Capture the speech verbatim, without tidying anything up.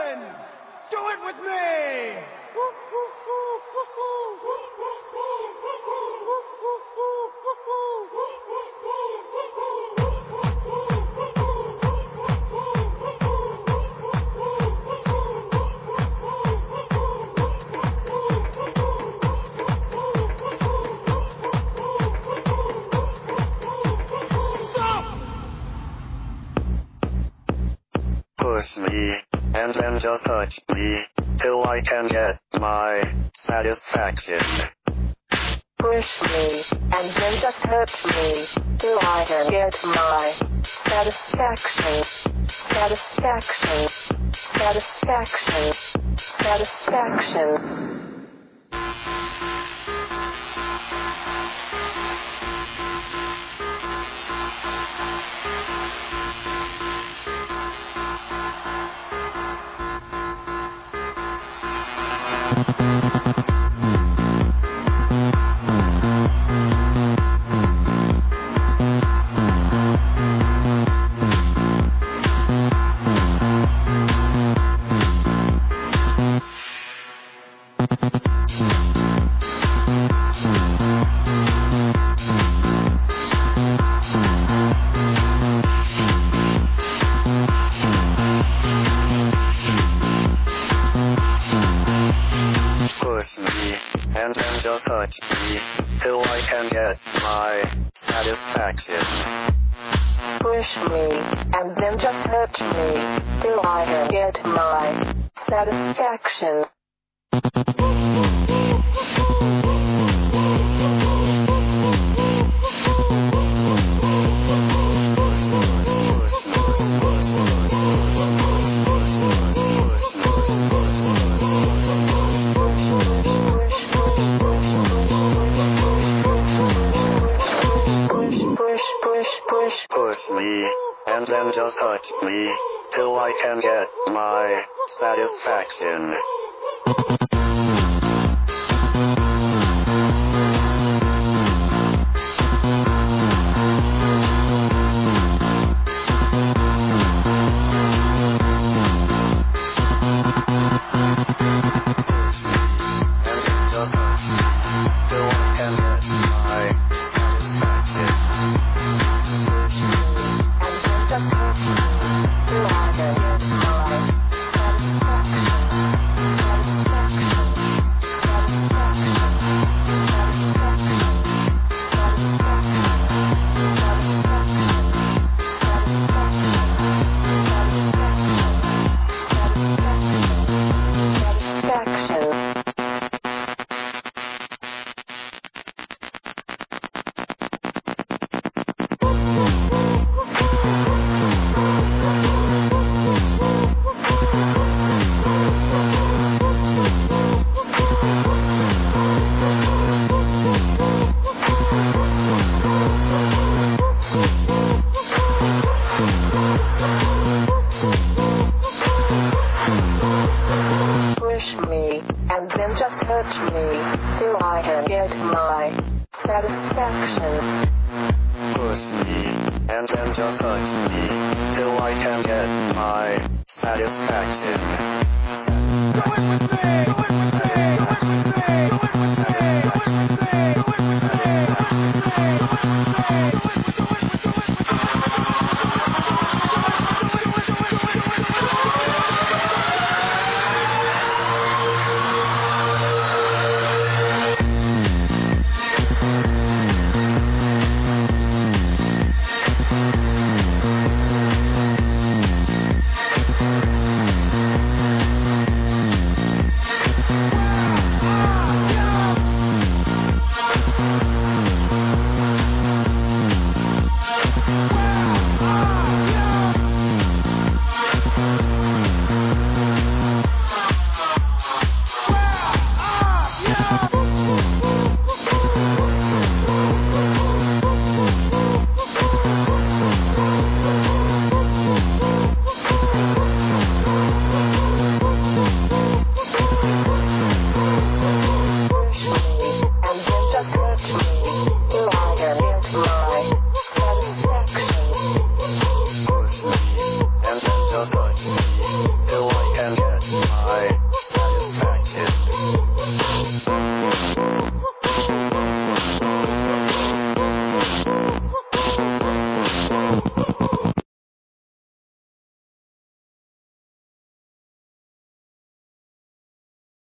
Brooklyn! Do it with me! Push me, and then just touch me, till I can get my satisfaction. Push me, and then just hurt me, till I can get my satisfaction. Satisfaction. Satisfaction. Satisfaction. Push me, and then just touch me, till I can get my satisfaction. Push me, and then just hurt me, till I can get my satisfaction. Push me, and then just touch me, till I can get my satisfaction. Push me, and then just hurt me, till I can get my satisfaction. Push me, and then just touch me, till I can get my satisfaction. Do it with me! Do it